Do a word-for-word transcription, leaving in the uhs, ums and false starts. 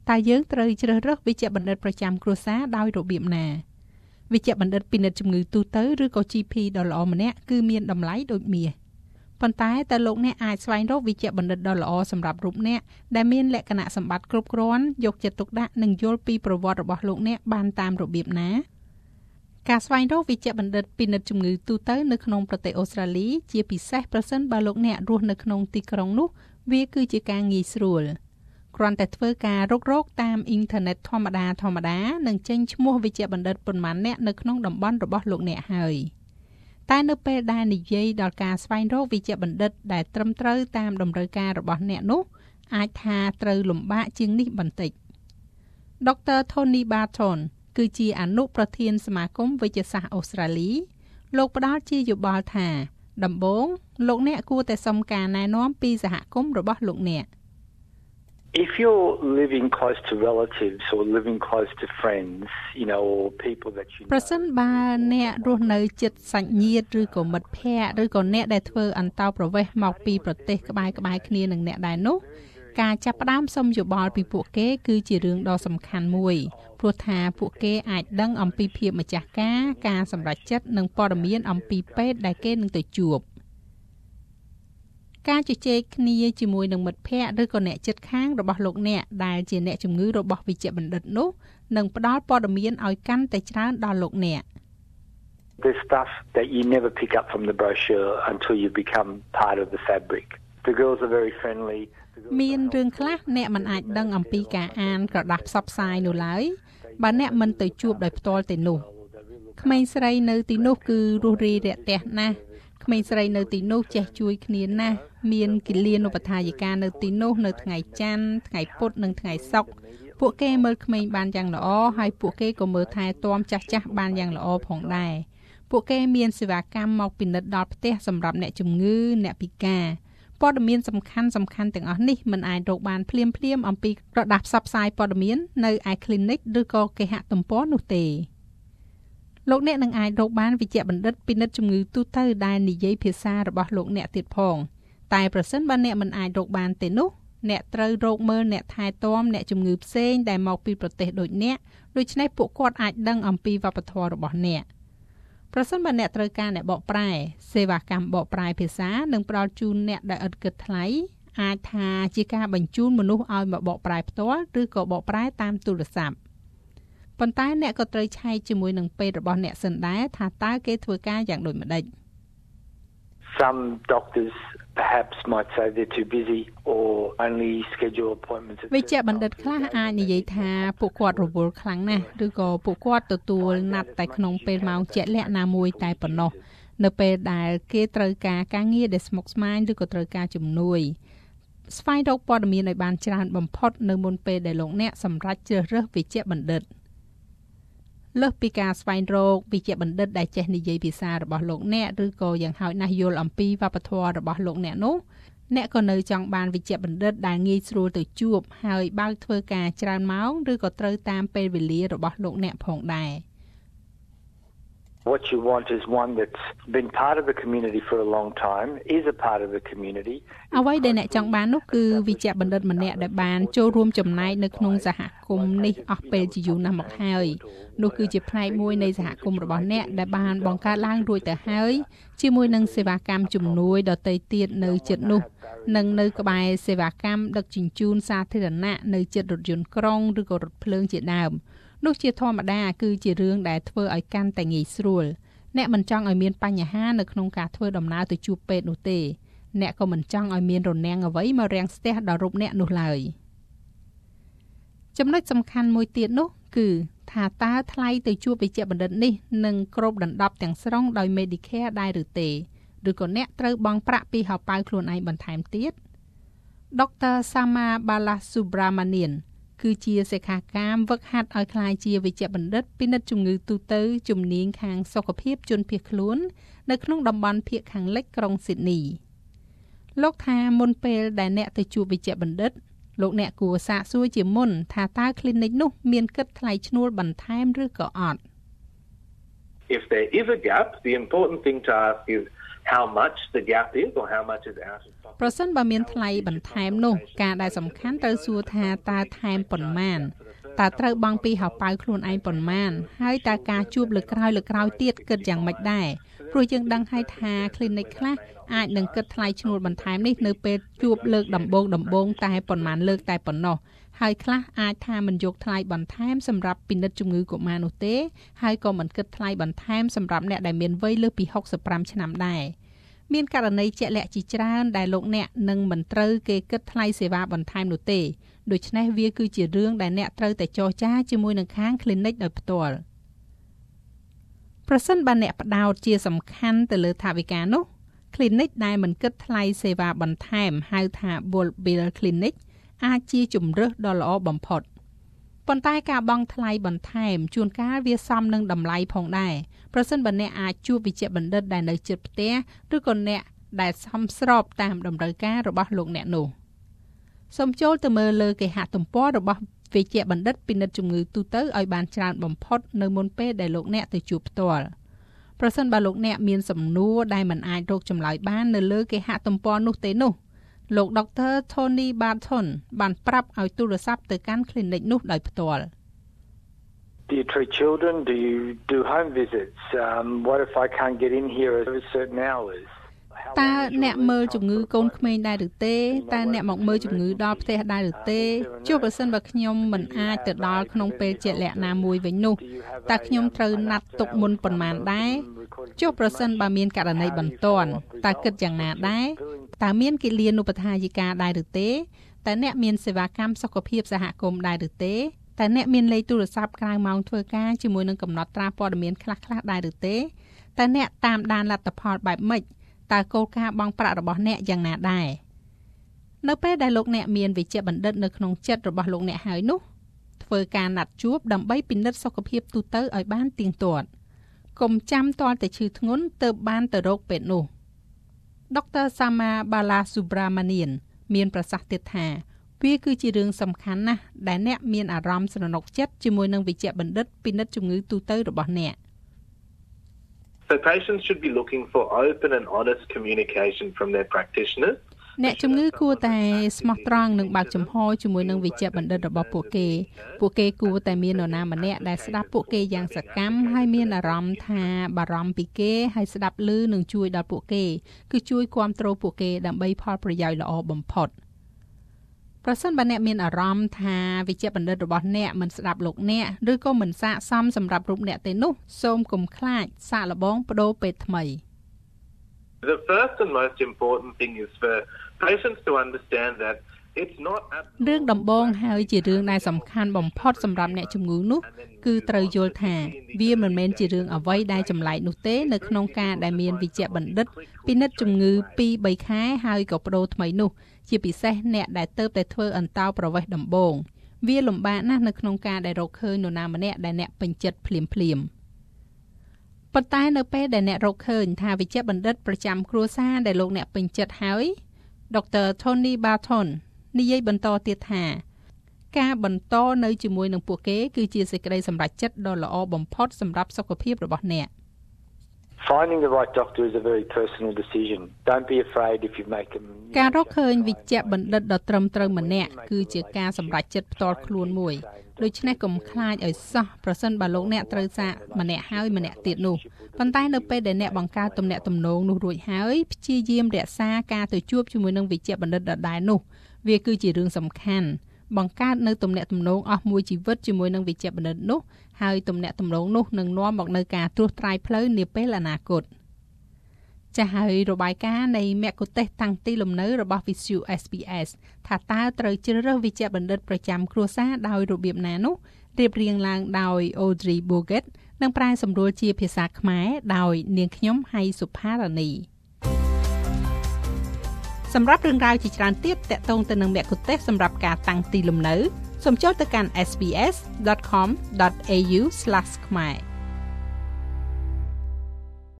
តើយើងត្រូវជ្រើសរើសវេជ្ជបណ្ឌិតប្រចាំគ្រួសារដោយរបៀបណាវេជ្ជបណ្ឌិតពិនិត្យជំងឺទូទៅឬក៏ ជី ភី ដ៏ល្អម្នាក់គឺមានតម្លៃដូចមាសប៉ុន្តែតើលោកអ្នកអាចស្វែងរកវេជ្ជបណ្ឌិតដ៏ល្អសម្រាប់រូបអ្នកដែលមានលក្ខណៈសម្បត្តិគ្រប់គ្រាន់យកចិត្តទុកដាក់និងយល់ពីប្រវត្តិរបស់លោកអ្នកបានតាមរបៀបណាការស្វែងរកវេជ្ជបណ្ឌិតពិនិត្យជំងឺទូទៅនៅក្នុងប្រទេសអូស្ត្រាលីជាពិសេសប្រសិនបើលោកអ្នករស់នៅក្នុងទីក្រុងនោះវាគឺជាការងាយស្រួលគ្រាន់តែធ្វើការរករកតាមអ៊ីនធឺណិតធម្មតាធម្មតានិងចេញឈ្មោះវេជ្ជបណ្ឌិតប៉ុន្មានអ្នកនៅក្នុងតំបន់របស់លោកអ្នកហើយតែនៅពេលដែលនិយាយដល់ការស្វែងរកវេជ្ជបណ្ឌិតដែលត្រឹមត្រូវតាមតម្រូវការរបស់អ្នកនោះអាចថាត្រូវលំបាកជាងនេះបន្តិច ដុកទ័រ Tony Barton គឺជាអនុប្រធានសមាគមវេជ្ជសាស្ត្រអូស្ត្រាលីលោកផ្ដល់ជាយោបល់ថាដំបូងលោកអ្នកគួរតែសុំការណែនាំពីសហគមន៍របស់លោកអ្នក If you're living close to relatives or living close to friends, you know, or people that you know ប្រសិនបើអ្នករស់នៅជិតសាច់ញាតិឬក៏មិត្តភ័ក្តិឬក៏អ្នកដែលធ្វើអន្តោប្រវេសន៍មកពីប្រទេសក្បែរៗគ្នានឹងអ្នកដែរនោះការចាប់ផ្ដើមសុំយោបល់ពីពួកគេគឺជារឿងដ៏សំខាន់មួយព្រោះថាពួកគេអាចដឹងអំពីភាពម្ចាស់ការការសម្រេចចិត្តនិងព័ត៌មានអំពីពេទ្យដែលគេនឹងទៅជួបការជជែកគ្នាជាមួយនឹងមិត្តភ័ក្តិឬក៏អ្នកជិតខាងរបស់លោកអ្នកដែលជាអ្នកជំងឺរបស់វេជ្ជបណ្ឌិតនោះនឹងផ្ដល់ព័ត៌មានឲ្យកាន់តែច្រើនដល់លោកអ្នក There's stuff that you never pick up from the brochure until you become part of the fabric. The girls are very friendly. មានរឿងខ្លះអ្នកមិនអាចដឹងអំពីការអានក្រដាស់ផ្សព្វផ្សាយនោះឡើយបើអ្នកមិនទៅជួបដោយផ្ទាល់ទេនោះក្មេងស្រីនៅទីនោះគឺរស់រាយរាក់ទាក់ណាស់ក្មេងស្រីនៅទីនោះចេះជួយគ្នាណាស់មានគិលានុបដ្ឋាយិកានៅទីនោះនៅថ្ងៃច័ន្ទថ្ងៃពុធនិងថ្ងៃសុក្រពួកគេមើលក្មេងបានយ៉ាងល្អហើយពួកគេក៏មើលថែទាំចាស់ចាស់បានយ៉ាងល្អផងដែរពួកគេមានសេវាកម្មមកពិនិត្យដល់ផ្ទះសម្រាប់អ្នកជំងឺអ្នកពិការព័ត៌មានសំខាន់សំខាន់ទាំងអស់នេះមិនអាចរកបានភ្លាមភ្លាមអំពីក្រដាស់ផ្សព្វផ្សាយព័ត៌មាននៅឯ clinic ឬក៏គេហទំព័រនោះទេលោកអ្នកនឹងអាចរកបានវេជ្ជបណ្ឌិតពិនិត្យជំងឺទូទៅដែលនិយាយភាសារបស់លោកអ្នកទៀតផងតែប្រសិនបើអ្នកមិនអាចរកបានទេនោះអ្នកត្រូវរកមើលអ្នកថែទាំអ្នកជំងឺផ្សេងដែលមកពីប្រទេសដូចអ្នកដូច្នេះពួកគាត់អាចដឹងអំពីវប្បធម៌របស់អ្នកប្រសិនបើអ្នកត្រូវការអ្នកបកប្រែសេវាកម្មបកប្រែភាសានឹងផ្ដល់ជូនអ្នកដែលឥតគិតថ្លៃអាចថាជាការបញ្ជូនមនុស្សឲ្យមកបកប្រែផ្ទាល់ឬក៏បកប្រែតាមទូរស័ព្ទប៉ុន្តែអ្នកក៏ត្រូវឆែកជាមួយនឹងពេទ្យរបស់អ្នកសិនដែរថាតើគេធ្វើការយ៉ាងដូចម្តេច Some doctors perhaps might say they're too busy or only schedule appointments. វេជ្ជបណ្ឌិតខ្លះអាចនិយាយថាពួកគាត់រវល់ខ្លាំងណាស់ឬក៏ពួកគាត់ទទួលណាត់តែក្នុងពេលម៉ោងជាក់លាក់ណាមួយតែប៉ុណ្ណោះនៅពេលដែលគេត្រូវការការងារដែលស្មុគស្មាញឬក៏ត្រូវការជំនួយស្វែងរកព័ត៌មានឲ្យបានច្រើនបំផុតនៅមុនពេលដែលលោកអ្នកសម្រេចជ្រើសរើសវេជ្ជបណ្ឌិតលើសពីការស្វែងរកវេជ្ជបណ្ឌិតដែលចេះនិយាយភាសារបស់លោកអ្នកឬក៏យ៉ាងហោចណាស់យល់អំពីវប្បធម៌របស់លោកអ្នកនោះអ្នកក៏នៅចង់បានវេជ្ជបណ្ឌិតដែលងាយស្រួលទៅជួបហើយបើកធ្វើការច្រើនម៉ោងឬក៏ត្រូវតាមពេលវេលារបស់លោកអ្នកផងដែរ What you want is one that's been part of the community for a long time, is a part of the community. អ្វីដែលអ្នកចង់បាននោះគឺវេជ្ជបណ្ឌិតម្នាក់ដែលបានចូលរួមចំណែកនៅក្នុងសហគមន៍នេះអស់ពេលជាយូរណាស់មកហើយនោះគឺជាផ្នែកមួយនៃសហគមន៍របស់អ្នកដែលបានបង្កើតឡើងរួចទៅហើយជាមួយនឹងសេវាកម្មជំនួយដទៃទៀតនៅជិតនោះនិងនៅក្បែរសេវាកម្មដឹកជញ្ជូនសាធារណៈនៅជិតរថយន្តក្រុងឬក៏រថភ្លើងជាដើមនោះជាធម្មតាគឺជារឿងដែលធ្វើឲ្យកាន់តែងាយស្រួលអ្នកមិនចង់ឲ្យមានបញ្ហានៅក្នុងការធ្វើដំណើរទៅជួបពេទ្យនោះទេអ្នកក៏មិនចង់ឲ្យមានរនាំងអ្វីមករាំងស្ទះដល់រូបអ្នកនោះឡើយចំណុចសំខាន់មួយទៀតនោះគឺថាតើថ្លៃទៅជួបវេជ្ជបណ្ឌិតនេះនឹងគ្រប់ដណ្ដប់ទាំងស្រុងដោយ Medicare ដែរឬទេឬក៏អ្នកត្រូវបង់ប្រាក់ពីហោប៉ៅខ្លួនឯងបន្ថែមទៀត ដុកទ័រ Sama Balasubramanian គឺជាសិក្ខាកាមវឹកហាត់ឲ្យក្លាយជាវេជ្ជបណ្ឌិតពិនិត្យជំងឺទូទៅជំនាញខាងសុខភាពជនភៀសខ្លួននៅក្នុងតំបន់ភាគខាងលិចក្រុងស៊ីដនីលោកថាមុនពេលដែលអ្នកទៅជួបវេជ្ជបណ្ឌិតលោកអ្នកគួរសាកសួរជាមុនថាតើ clinic នោះមានគិតថ្លៃឈ្នួលបន្ថែមឬក៏អត់ If there is a gap, the important thing to ask is how much the gap is or how much is out of pocket ប្រសិនបើមានថ្លៃបន្ថែមនោះការដែលសំខាន់ត្រូវសួរថាតើថែមប៉ុន្មានតើត្រូវបង់ពីហោប៉ៅខ្លួនឯងប៉ុន្មានហើយតើការជួបលើក្រោយលើក្រោយទៀតគិតយ៉ាងម៉េចដែរព្រោះយើងដឹងហើយថា clinic ខ្លះអាចនឹងគិតថ្លៃឈ្នួលបន្ថែមនេះនៅពេលជួបលើកដំបូងដំបូងតែប៉ុន្មានលើកតែប៉ុណ្ណោះហើយខ្លះអាចថាមិនយកថ្លៃបន្ថែមសម្រាប់ពិនិត្យជំងឺកុមារនោះទេហើយក៏មិនគិតថ្លៃបន្ថែមសម្រាប់អ្នកដែលមានវ័យលើសពីหกสิบห้าឆ្នាំដែរមានករណីជាក់លាក់ជាច្រើនដែលលោកអ្នកនឹងមិនត្រូវគេគិតថ្លៃសេវាបន្ថែមនោះទេដូច្នេះវាគឺជារឿងដែលអ្នកត្រូវតែចរចាជាមួយនឹងខាង clinic ដោយផ្ទាល់ប្រសិនបើអ្នកផ្ដោតជាសំខាន់ទៅលើថវិកានោះ clinic ដែលមិនគិតថ្លៃសេវាបន្ថែមហៅថា bulk bill clinic អាចជាជម្រើសដ៏ល្អបំផុតប៉ុន្តែការបង់ថ្លៃបន្ថែមជួនកាលវាសមនឹងតម្លៃផងដែរប្រសិនបើអ្នកអាចជួបវេជ្ជបណ្ឌិតដែលនៅជិតផ្ទះឬក៏អ្នកដែលសមស្របតាមតម្រូវការរបស់លោកអ្នកនោះសូមចូលទៅមើលលើគេហទំព័ររបស់វេជ្ជបណ្ឌិតពិនិត្យជំងឺទូទៅឲ្យបានច្រើនបំផុតនៅមុនពេលដែលលោកអ្នកទៅជួបផ្ទាល់ប្រសិនបើលោកអ្នកមានសំណួរដែលមិនអាចរកចម្លើយបាននៅលើគេហទំព័រនោះទេនោះលោក Doctor Tony Barton បានប្រាប់ឲ្យទូរស័ព្ទទៅកាន់ clinic នោះដោយផ្ទាល់ Do you treat children? Do you do home visits? Um, what if I can't get in here at certain hours? តើអ្នកមើលជំងឺកូនក្មេងដែរឬទេតើអ្នកមកមើលជំងឺដល់ផ្ទះដែរឬទេចុះប្រសិនបើខ្ញុំមិនអាចទៅដល់ក្នុងពេលជាក់លាក់ណាមួយវិញនោះតើខ្ញុំត្រូវណាត់ទុកមុនប៉ុន្មានដែរចុះប្រសិនបើមានករណីបន្ទាន់តើគិតយ៉ាងណាដែរតើមានគិលានុបដ្ឋាយិកាដែរឬទេតើអ្នកមានសេវាកម្មសុខភាពសហគមន៍ដែរឬទេតើអ្នកមានលេខទូរស័ព្ទក្រៅម៉ោងធ្វើការជាមួយនឹងកំណត់ត្រាព័ត៌មានខ្លះៗដែរឬទេតើអ្នកតាមដានលទ្ធផលបែបម៉េចតើគោលការណ៍បង់ប្រាក់របស់អ្នកយ៉ាងណាដែរនៅពេលដែលលោកអ្នកមានវេជ្ជបណ្ឌិតនៅក្នុងចិត្តរបស់លោកអ្នកហើយនោះធ្វើការណាត់ជួបដើម្បីពិនិត្យសុខភាពទូទៅឲ្យបានទៀងទាត់កុំចាំទាល់តែឈឺធ្ងន់ទើបបានទៅរកពេទ្យនោះ Doctor Sama Balasubramanian មានប្រសាសន៍ទៀតថាវាគឺជារឿងសំខាន់ណាស់ដែលអ្នកមានអារម្មណ៍ស្រណុកចិត្តជាមួយនឹងវេជ្ជបណ្ឌិតពិនិត្យជំងឺទូទៅរបស់អ្នក So patients should be looking for open and honest communication from their practitioners. អ្នកជំងឺគួរតែស្មោះត្រង់និងបើកចំហជាមួយនឹងវេជ្ជបណ្ឌិតរបស់ពួកគេពួកគេគួរតែមាននរណាម្នាក់ដែលស្ដាប់ពួកគេយ៉ាងសកម្មហើយមានអារម្មណ៍ថាបារម្ភពីគេហើយស្ដាប់ឮនិងជួយដល់ពួកគេគឺជួយគាំទ្រពួកគេដើម្បីផលប្រយោជន៍ល្អបំផុតប្រសិនបើអ្នកមានអារម្មណ៍ថាវេជ្ជបណ្ឌិតរបស់អ្នកមិនស្ដាប់លោកអ្នកឬក៏មិនស័ក្តិសមសម្រាប់រូបអ្នកទេនោះសូមកុំខ្លាចសាកល្បងប្តូរពេទ្យថ្មី The first and most important thing is for patients to understand that it's not រឿងដំបូងហើយជារឿងដែលសំខាន់បំផុតសម្រាប់អ្នកជំងឺនោះគឺត្រូវយល់ថាវាមិនមែនជារឿងអ្វីដែលចម្លែកនោះទេនៅក្នុងការដែលមានវេជ្ជបណ្ឌិតពិនិត្យជំងឺ ពីរបី ខែហើយក៏ប្តូរថ្មីនោះជាពិសេសអ្នកដែលទៅតែធ្វើអន្តោប្រវេសន៍ដំបូងវាលំបាកណាស់នៅក្នុងការដែលរកឃើញនរណាម្នាក់ដែលអ្នកពេញចិត្តភ្លាមភ្លាមប៉ុន្តែនៅពេលដែលអ្នករកឃើញថាវេជ្ជបណ្ឌិតប្រចាំគ្រួសារដែលលោកអ្នកពេញចិត្តហើយ Doctor Tony Barton និយាយបន្តទៀតថាការបន្តនៅជាមួយនឹងពួកគេគឺជាសេចក្តីសម្រេចចិត្តដ៏ល្អបំផុតសម្រាប់សុខភាពរបស់អ្នក Finding the right doctor is a very personal decision. Don't be afraid if you make them. ការរកឃើញវេជ្ជបណ្ឌិតដ៏ត្រឹមត្រូវម្នាក់គឺជាការសម្រេចចិត្តផ្ទាល់ខ្លួនមួយដូច្នេះកុំខ្លាចឲ្យសោះប្រសិនបើលោកអ្នកត្រូវសាកម្នាក់ហើយម្នាក់ទៀតនោះប៉ុន្តែនៅពេលដែលអ្នកបង្កើតទំនាក់ទំនងនោះរួចហើយព្យាយាមរក្សាការទៅជួបជាមួយនឹងវេជ្ជបណ្ឌិតដដែលនោះវាគឺជារឿងសំខាន់បង្កើតនៅទំនាក់ទំនងអស់មួយជីវិតជាមួយនឹងវេជ្ជបណ្ឌិតនោះហើយទំនាក់ទំនងនោះនឹងនាំមកនៅការត្រួសត្រាយផ្លូវនាពេលអនាគតចាស់ហើយរបាយការណ៍នៃមគ្គុទ្ទេសក៍តាំងទីលំនៅរបស់ Visu เอส พี เอส ថាតើត្រូវជ្រើសរើសវេជ្ជបណ្ឌិតប្រចាំគ្រួសារដោយរបៀបណានោះរៀបរៀងឡើងដោយ Audrey Boget និងប្រែសម្រួលជាភាសាខ្មែរដោយនាងខ្ញុំហៃសុផារ៉ានីសម្រាប់រឿងរ៉ាវជាច្រើនទៀតទាក់ទងទៅនឹងមគ្គុទ្ទេសក៍សម្រាប់ការតាំងទីលំនៅសូមចូលទៅកាន់ เอส บี เอส ដอท คอม ដอท เอ ยู ស្លាស ខ្មែរ